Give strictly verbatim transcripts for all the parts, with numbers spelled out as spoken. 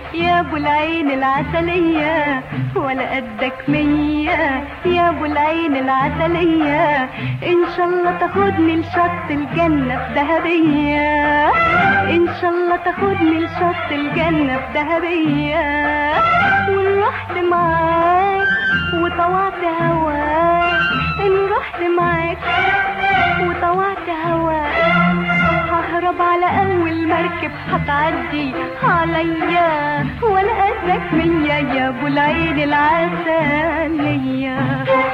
يا ابو العين العسلية ولا قدك مية، يا ابو العين العسلية ان شاء الله تاخدني لشط الجنة في دهبية، ان شاء الله تاخدني لشط الجنة في دهبية، وان رحت معاك وطوعت هواك، ان رحت معاك وطوعت هواك ههرب على اول مركب هتعدي عليا ولا قدك مية، يا ابو العين العسلية.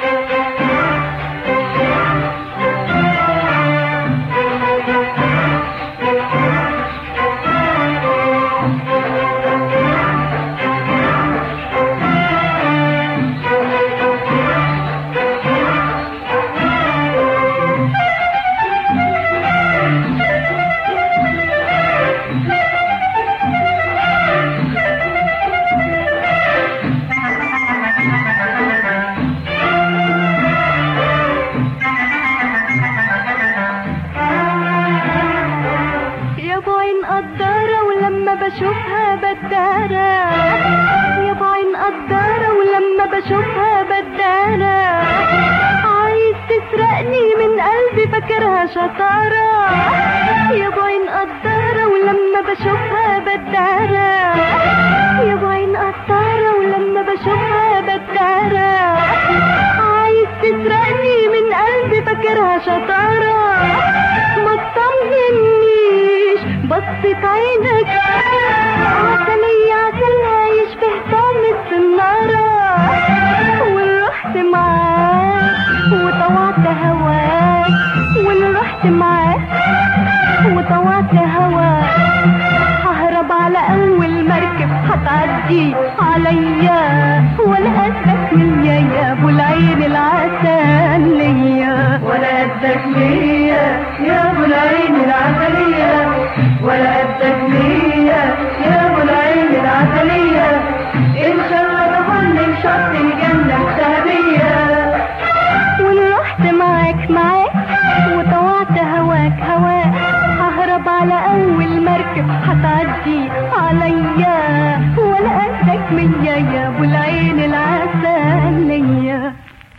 بشوفها بدارة يا بعين قدارة، ولما بشوفها بدارة عايز تسرقني من قلبي فاكرها شطارة، يا بعين قدارة ولما بشوفها بدارة، يا بعين قدارة ولما بشوفها بدارة عايز تسرقني من قلبي فاكرها شطارة، ما تطمنيش بصت عينك عسلية عسلها يشبه طعم السنارة، وان رحت معاك وطوعت هواك، وان رحت معاك وطوعت هواك ههرب على اول مركب هتعدي عليا ولا قدك مية، يا ابو العين العسلية ولا قدك مية، يا ابو العين العسلية ولا قدك مية، يا ابو العين العسلية ان شاء الله تاخدني لشط الجنة الذهبية، وان رحت معاك معاك وطوعت هواك هواك ههرب على اول مركب هتعدي عليا ولا قدك مية، يا ابو العين العسلية.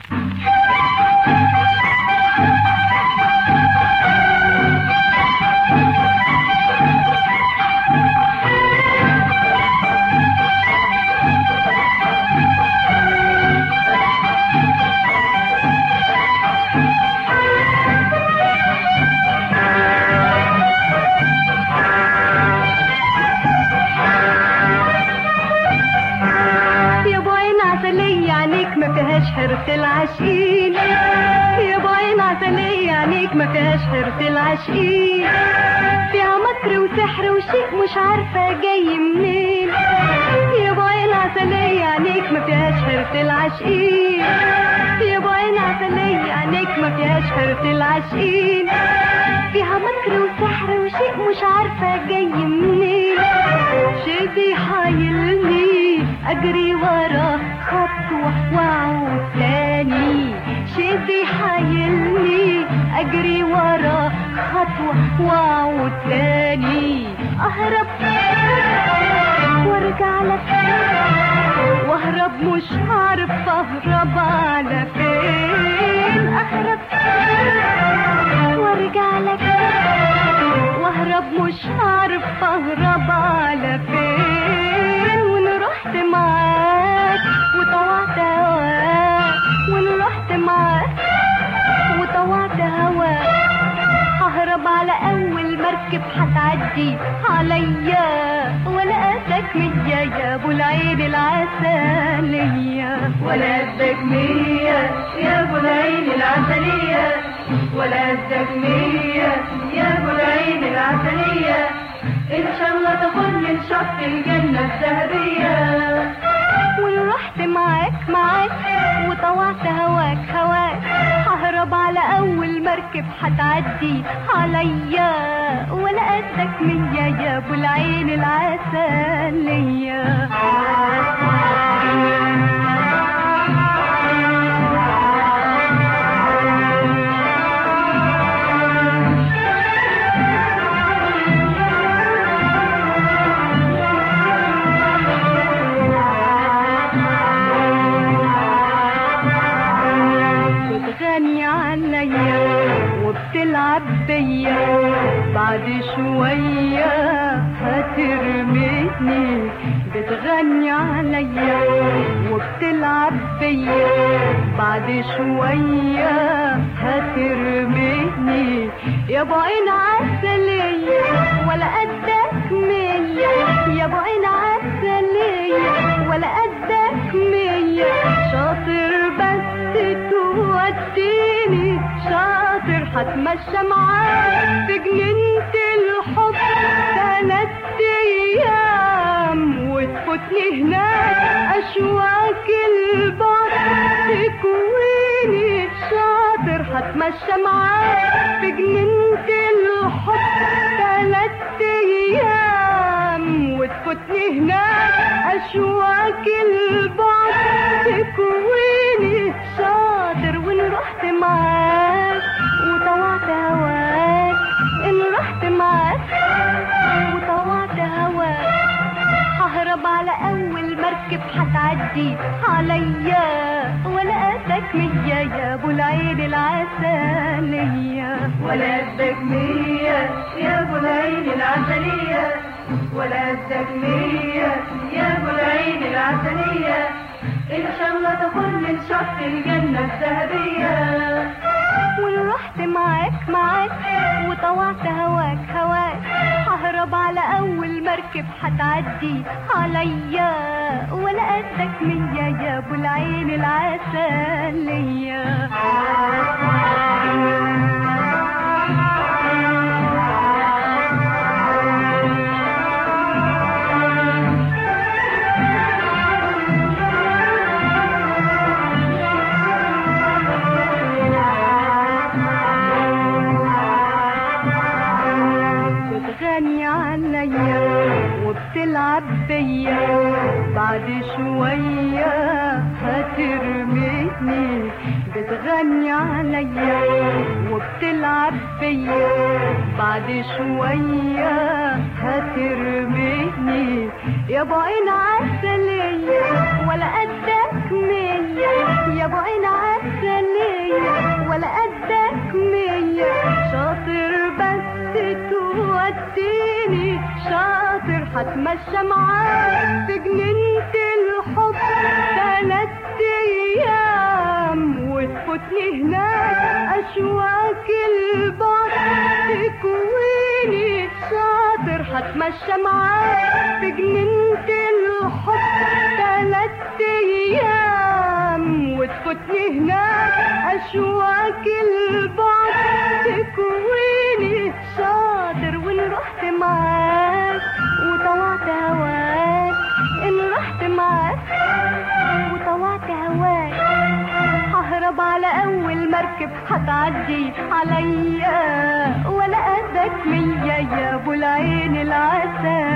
حرص العاشقين يا ابو عين عسلية عينيك ما فيهاش حرص العاشقين، فيها مكر وسحر وشيء مش عارفة جاي منين، يا ابو عين عسلية عينيك ما فيهاش حرص العاشقين، يا ابو عين عسلية عينيك ما فيهاش حرص العاشقين، فيها مكر وسحر وشيء مش عارفة جاي منين، شيء بيحايلني اجري وراه خطوة واعود تاني، شيء بيحايلني اجري وراه خطوة واعود تاني، اهرب وارجع لك واهرب مش عارف اهرب على فين، اهرب وارجع لك واهرب مش عارف اهرب على فين، وان رحت معاك وطوعت هواك، وان رحت معاك وطوعت هواك ههرب على اول مركب هتعدي عليا ولا قدك مية، يا ابو العين العسلية ولا قدك مية، يا ابو العين العسلية ولا قدك مية، يا ابو العين العسلية ان شاء الله تاخدني لشط الجنة الذهبية، وان رحت معاك معاك وطوعت هواك هواك ههرب على اول مركب هتعدي عليا ولا قدك مية، يا ابو العين العسلية. بتغني عليا وبتلعب بيا، بعد شوية هترميني. بتغني عليا وبتلعب بيا، بعد شوية هترميني. يا ابو عين عسلية ولا قدك مية، يا ابو عين عسلية ولا قدك مية. شاطر بس توديني، شاطر هتمشى معاك في جنينة الحب ثلاث ايام وتفوتني هناك اشواك البعد تكويني. شاطر هتمشى معاك في جنينة الحب ثلاث ايام وتفوتني هناك اشواك البعد تكويني. شاطر وان رحت معاك وطوعت هواك، ان رحت معاك وطوعت هواك ههرب على اول مركب هتعدي عليا ولا قدك مية. يا ابو العين العسلية ولا قدك مية يا ابو العين العسلية، ولا قدك مية يا ابو العين العسلية. ان شاء الله تاخدني لشط الجنة الذهبية، وان رحت معاك معاك وطوعت هواك هواك ههرب على اول مركب هتعدي عليا ولا قدك مية. يا ابو العين العسلية وبتلعب بيا، بعد شوية هترميني. بتغني عليا وبتلعب بيا، بعد شوية هترميني. يا ابو عين عسلية ولا قدك مية، يا ابو عين عسلية ولا قدك مية. شاطر بس توديني، شاطر هتمشى معاك في جنينة الحب ثلاث ايام وتفوتني هناك اشواك البعد تكويني. شاطر هتمشى معاك في جنينة الحب ثلاث ايام وتفوتني هناك اشواك البعد تكويني. شاطر وان رحت معاك وطوعت هواك، ان رحت معاك وطوعت هواك ههرب على اول مركب هتعدي عليا ولا قدك مية. يا ابو العين العسل